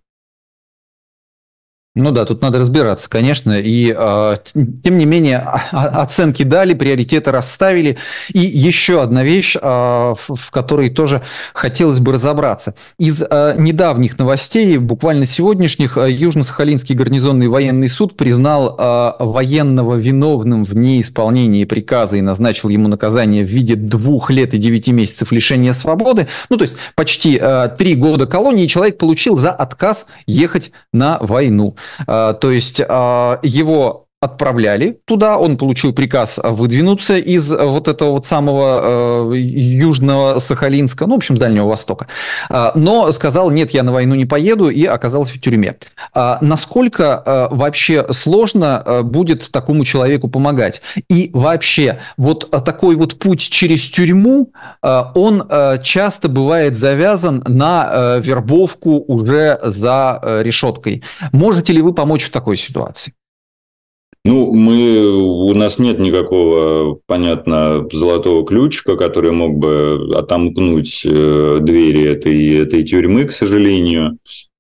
Ну да, тут надо разбираться, конечно, и э, тем не менее оценки дали, приоритеты расставили. И еще одна вещь, э, в, в которой тоже хотелось бы разобраться. Из э, недавних новостей, буквально сегодняшних, э, Южно-Сахалинский гарнизонный военный суд признал э, военного виновным в неисполнении приказа и назначил ему наказание в виде двух лет и девяти месяцев лишения свободы. Ну, то есть почти э, три года колонии человек получил за отказ ехать на войну. То есть его отправляли туда, он получил приказ выдвинуться из вот этого вот самого э, южного Сахалинска, ну, в общем, с Дальнего Востока. Э, но сказал, нет, я на войну не поеду, и оказался в тюрьме. Э, насколько э, вообще сложно э, будет такому человеку помогать? И вообще, вот такой вот путь через тюрьму, э, он э, часто бывает завязан на э, вербовку уже за э, решеткой. Можете ли вы помочь в такой ситуации? Ну, мы, у нас нет никакого, понятно, золотого ключика, который мог бы отомкнуть двери этой, этой тюрьмы, к сожалению.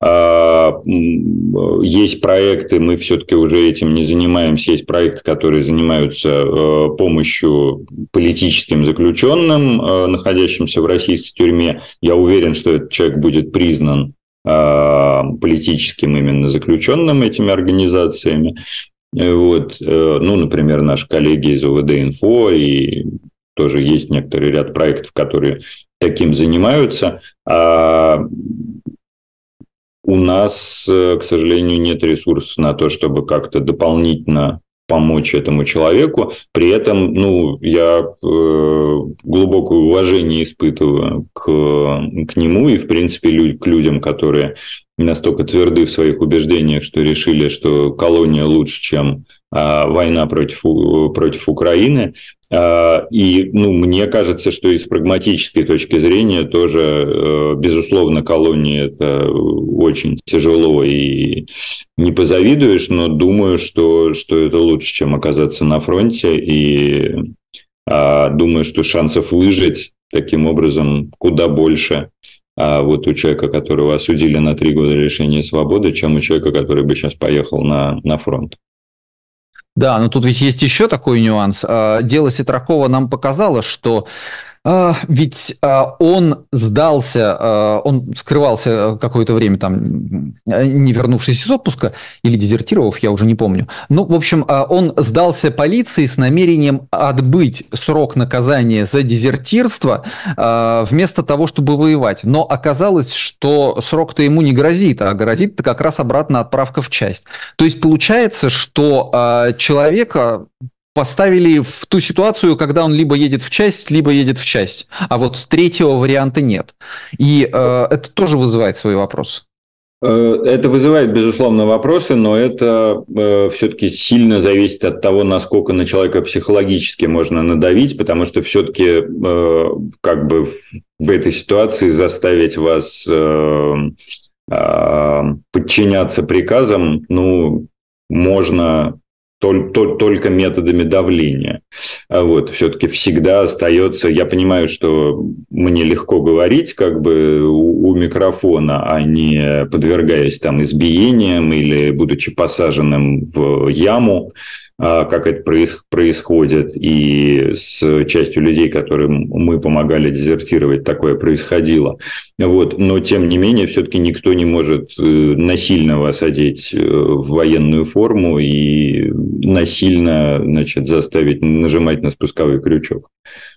Есть проекты, мы все-таки уже этим не занимаемся, есть проекты, которые занимаются помощью политическим заключенным, находящимся в российской тюрьме. Я уверен, что этот человек будет признан политическим именно заключенным этими организациями. Вот, ну, например, наши коллеги из ОВД-Инфо, и тоже есть некоторый ряд проектов, которые таким занимаются. А у нас, к сожалению, нет ресурсов на то, чтобы как-то дополнительно помочь этому человеку. При этом, ну, я э, глубокое уважение испытываю к, к нему и, в принципе, лю- к людям, которые настолько тверды в своих убеждениях, что решили, что колония лучше, чем э, война против, против Украины. Э, и, ну, мне кажется, что и с прагматической точки зрения тоже, э, безусловно, колония – это очень тяжело и не позавидуешь, но думаю, что, что это лучше, чем оказаться на фронте. И э, думаю, что шансов выжить таким образом куда больше а вот у человека, которого осудили на три года лишения свободы, чем у человека, который бы сейчас поехал на, на фронт. Да, но тут ведь есть еще такой нюанс. Дело Ситракова нам показало, что ведь он сдался, он скрывался какое-то время, там, не вернувшись из отпуска, или дезертировав, я уже не помню. Ну, в общем, он сдался полиции с намерением отбыть срок наказания за дезертирство вместо того, чтобы воевать. Но оказалось, что срок-то ему не грозит, а грозит-то как раз обратно отправка в часть. То есть получается, что человека поставили в ту ситуацию, когда он либо едет в часть, либо едет в часть. А вот третьего варианта нет. И э, это тоже вызывает свои вопросы. Это вызывает, безусловно, вопросы, но это э, все-таки сильно зависит от того, насколько на человека психологически можно надавить, потому что все-таки э, как бы в, в этой ситуации заставить вас э, э, подчиняться приказам, ну, можно... только методами давления. Вот, все-таки всегда остается, я понимаю, что мне легко говорить как бы у, у микрофона, а не подвергаясь там избиениям или будучи посаженным в яму, как это происходит, и с частью людей, которым мы помогали дезертировать, такое происходило. Вот. Но, тем не менее, все-таки никто не может насильно вас одеть в военную форму и насильно, значит, заставить нажимать на спусковой крючок.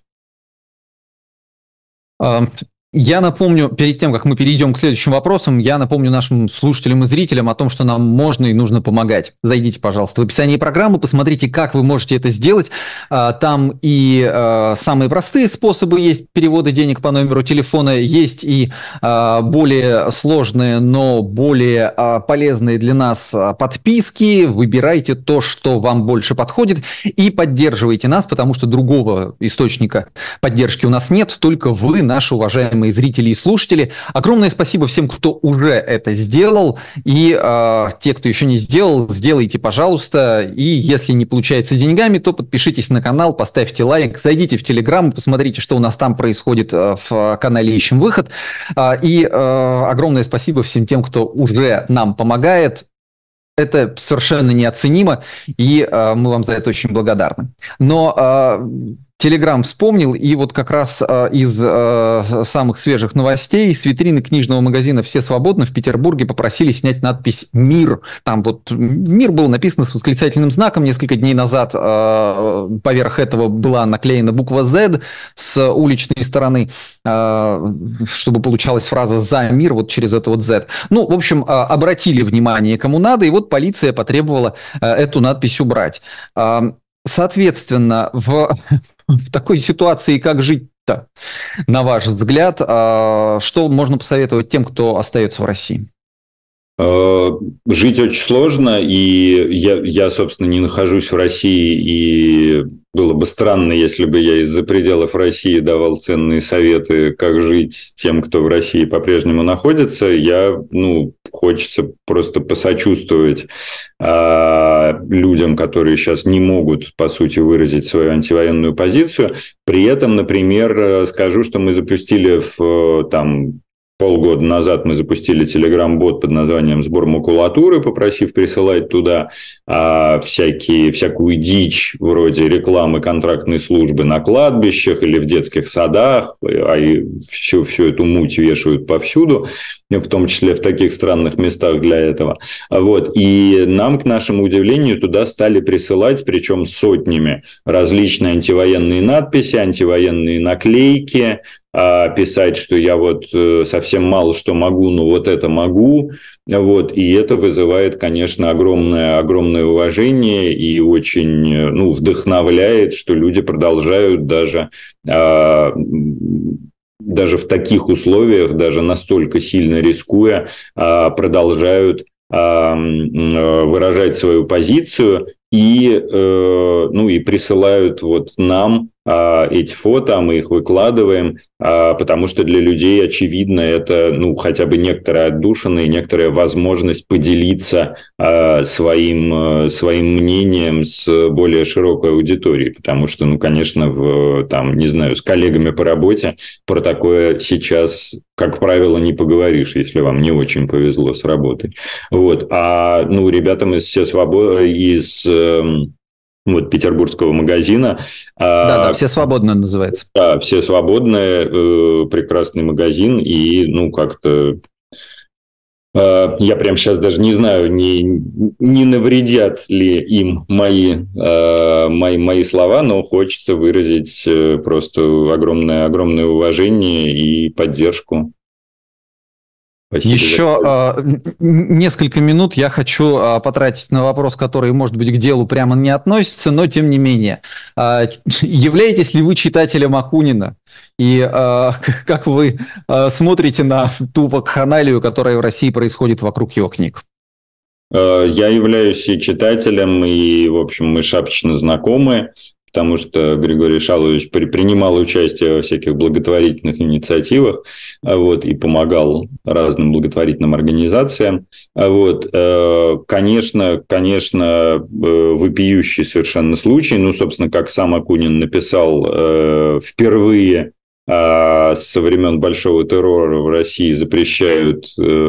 Я напомню, перед тем, как мы перейдем к следующим вопросам, я напомню нашим слушателям и зрителям о том, что нам можно и нужно помогать. Зайдите, пожалуйста, в описание программы, посмотрите, как вы можете это сделать. Там и самые простые способы есть перевода денег по номеру телефона, есть и более сложные, но более полезные для нас подписки. Выбирайте то, что вам больше подходит, и поддерживайте нас, потому что другого источника поддержки у нас нет, только вы, наши уважаемые зрители и слушатели. Огромное спасибо всем, кто уже это сделал, и э, те, кто еще не сделал, сделайте, пожалуйста, и если не получается деньгами, то подпишитесь на канал, поставьте лайк, зайдите в Телеграм, посмотрите, что у нас там происходит в канале «Ищем выход», и э, огромное спасибо всем тем, кто уже нам помогает. Это совершенно неоценимо, и э, мы вам за это очень благодарны. Но э, Телеграм вспомнил, и вот как раз э, из э, самых свежих новостей с витрины книжного магазина «Все свободны» в Петербурге попросили снять надпись «Мир». Там вот «Мир» был написан с восклицательным знаком. Несколько дней назад э, поверх этого была наклеена буква «З» с уличной стороны, э, чтобы получалась фраза «За мир» вот через это вот «З». Ну, в общем, э, обратили внимание кому надо, и вот полиция потребовала э, эту надпись убрать. Э, соответственно, в... В такой ситуации как жить-то, на ваш взгляд? Что можно посоветовать тем, кто остается в России? Жить очень сложно, и я, я, собственно, не нахожусь в России, и было бы странно, если бы я из-за пределов России давал ценные советы, как жить тем, кто в России по-прежнему находится. Я, ну, хочется просто посочувствовать э, людям, которые сейчас не могут, по сути, выразить свою антивоенную позицию. При этом, например, скажу, что мы запустили в, там, полгода назад мы запустили телеграм-бот под названием «Сбор макулатуры», попросив присылать туда а, всякие, всякую дичь вроде рекламы контрактной службы на кладбищах или в детских садах, а и всю, всю эту муть вешают повсюду, в том числе в таких странных местах для этого. Вот. И нам, к нашему удивлению, туда стали присылать, причем сотнями, различные антивоенные надписи, антивоенные наклейки, писать, что я вот совсем мало что могу, но вот это могу. Вот. И это вызывает, конечно, огромное, огромное уважение и очень, ну, вдохновляет, что люди продолжают даже, даже в таких условиях, даже настолько сильно рискуя, продолжают выражать свою позицию и, ну, и присылают вот нам эти фото, мы их выкладываем, потому что для людей, очевидно, это, ну, хотя бы некоторая отдушина и некоторая возможность поделиться своим, своим мнением с более широкой аудиторией, потому что, ну, конечно, в, там, не знаю, с коллегами по работе про такое сейчас, как правило, не поговоришь, если вам не очень повезло с работой. Вот. А, ну, ребятам из «Все свободы», из вот петербургского магазина. Да, да, «Все свободны» называется. Да, «Все свободны», э, прекрасный магазин, и, ну, как-то э, я прямо сейчас даже не знаю, не, не навредят ли им мои, э, мои, мои слова, но хочется выразить просто огромное, огромное уважение и поддержку. Спасибо. Еще э, несколько минут я хочу э, потратить на вопрос, который, может быть, к делу прямо не относится, но тем не менее. Э, являетесь ли вы читателем Акунина? И э, как вы э, смотрите на ту вакханалию, которая в России происходит вокруг его книг? Я являюсь и читателем, и, в общем, мы шапочно знакомы. потому что Григорий Шалович при, принимал участие во всяких благотворительных инициативах, вот, и помогал разным благотворительным организациям. Вот, конечно, конечно, вопиющий совершенно случай. Ну, собственно, как сам Акунин написал, впервые со времен Большого террора в России запрещают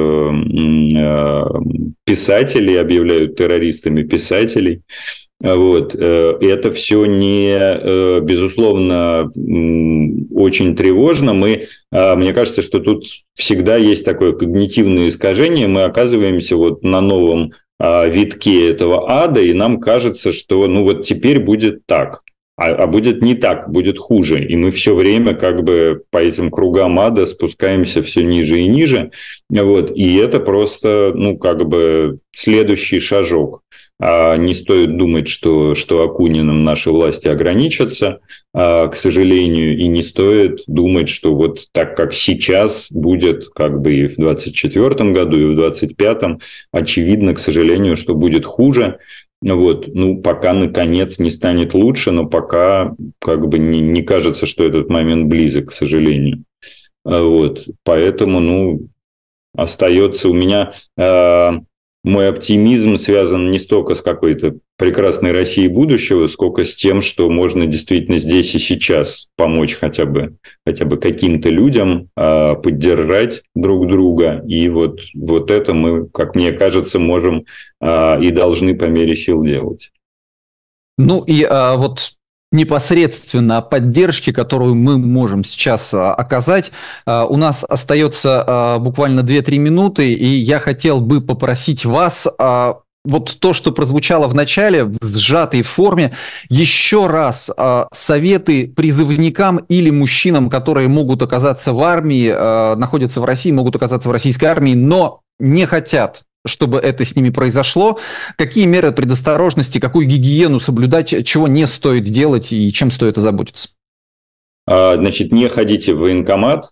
писателей, объявляют террористами писателей. Вот. Это все не, безусловно, очень тревожно. Мы, мне кажется, что тут всегда есть такое когнитивное искажение. Мы оказываемся вот на новом витке этого ада, и нам кажется, что ну вот теперь будет так. А, а будет не так, будет хуже. И мы все время как бы по этим кругам ада спускаемся все ниже и ниже. Вот. И это просто, ну, как бы следующий шажок. А не стоит думать, что, что Акуниным наши власти ограничатся, а, к сожалению. И не стоит думать, что вот так, как сейчас будет как бы и в двадцать четвёртом году, и в двадцать пятом, очевидно, к сожалению, что будет хуже. Вот, ну, пока, наконец, не станет лучше, но пока как бы не, не кажется, что этот момент близок, к сожалению. Вот, поэтому, ну, остается у меня... Э, мой оптимизм связан не столько с какой-то прекрасной Россией будущего, сколько с тем, что можно действительно здесь и сейчас помочь хотя бы, хотя бы каким-то людям, э, поддержать друг друга. И вот, вот это мы, как мне кажется, можем э, и должны по мере сил делать. Ну и а, вот непосредственно поддержки, которую мы можем сейчас а, оказать, а, у нас остается а, буквально две-три минуты, и я хотел бы попросить вас а, вот то, что прозвучало в начале, в сжатой форме, еще раз а, советы призывникам или мужчинам, которые могут оказаться в армии, а, находятся в России, могут оказаться в российской армии, но не хотят, чтобы это с ними произошло. Какие меры предосторожности, какую гигиену соблюдать, чего не стоит делать и чем стоит озаботиться? Значит, не ходите в военкомат.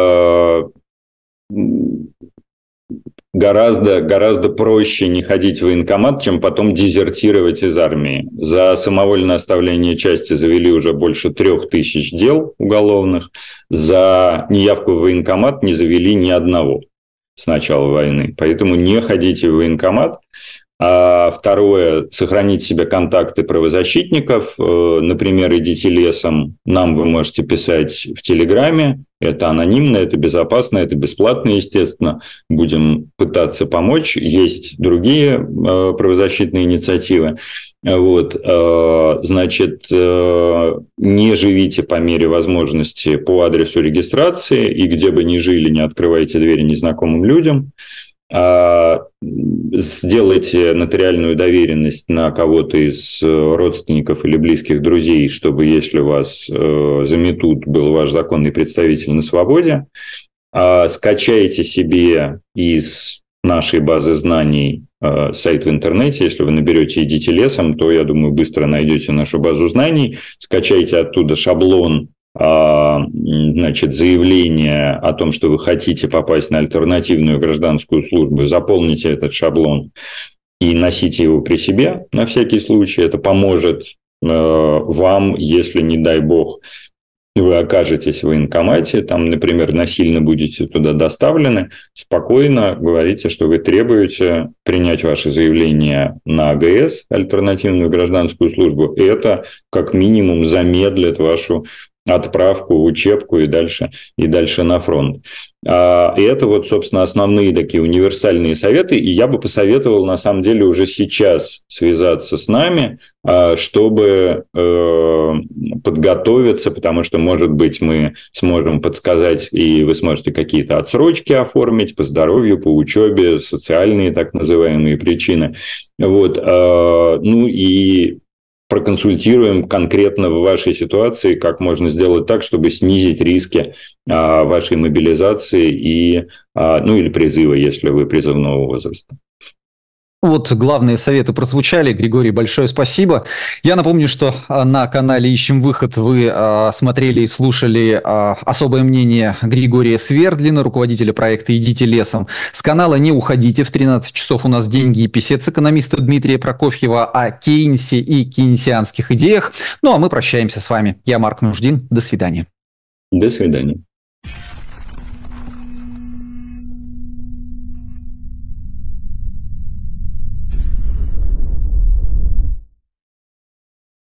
Гораздо, гораздо проще не ходить в военкомат, чем потом дезертировать из армии. За самовольное оставление части завели уже больше трех тысяч дел уголовных. За неявку в военкомат не завели ни одного с начала войны. Поэтому не ходите в военкомат. А второе, сохранить себе контакты правозащитников. Например, идите лесом. Нам вы можете писать в Телеграме. Это анонимно, это безопасно, это бесплатно, естественно. Будем пытаться помочь. Есть другие правозащитные инициативы. Вот, значит, не живите по мере возможности по адресу регистрации, и где бы ни жили, не открывайте двери незнакомым людям. Сделайте нотариальную доверенность на кого-то из родственников или близких друзей, чтобы, если вас заметут, был ваш законный представитель на свободе. Скачайте себе из нашей базы знаний сайт в интернете. Если вы наберете «Идите лесом», то, я думаю, быстро найдете нашу базу знаний. Скачайте оттуда шаблон, значит, заявление о том, что вы хотите попасть на альтернативную гражданскую службу. Заполните этот шаблон и носите его при себе на всякий случай. Это поможет вам, если, не дай бог, вы окажетесь в военкомате, там, например, насильно будете туда доставлены, спокойно говорите, что вы требуете принять ваше заявление на АГС, альтернативную гражданскую службу, и это как минимум замедлит вашу отправку в учебку и дальше, и дальше на фронт. И это вот, собственно, основные такие универсальные советы. И я бы посоветовал, на самом деле, уже сейчас связаться с нами, чтобы подготовиться, потому что, может быть, мы сможем подсказать, и вы сможете какие-то отсрочки оформить по здоровью, по учебе, социальные так называемые причины. Вот. Ну и проконсультируем конкретно в вашей ситуации, как можно сделать так, чтобы снизить риски а, вашей мобилизации и, а, ну, или призыва, если вы призывного возраста. Вот главные советы прозвучали. Григорий, большое спасибо. Я напомню, что на канале «Ищем выход» вы а, смотрели и слушали а, особое мнение Григория Свердлина, руководителя проекта «Идите лесом». С канала не уходите. В тринадцать часов у нас «Деньги и писец» экономиста Дмитрия Прокофьева о Кейнсе и кейнсианских идеях. Ну а мы прощаемся с вами. Я Марк Нуждин. До свидания. До свидания.